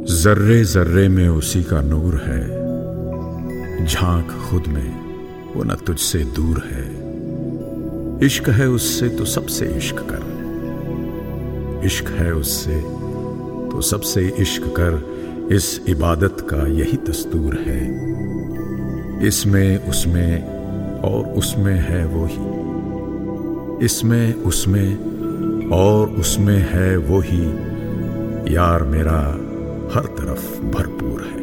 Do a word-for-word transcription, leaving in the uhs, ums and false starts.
जर्रे जर्रे में उसी का नूर है, झांक खुद में वो न तुझसे दूर है। इश्क है उससे तो सबसे इश्क कर, इश्क है उससे तो सबसे इश्क कर, इस इबादत का यही दस्तूर है। इसमें उसमें और उसमें है वो ही, इसमें उसमें और उसमें है वो ही, यार मेरा हर तरफ भरपूर है।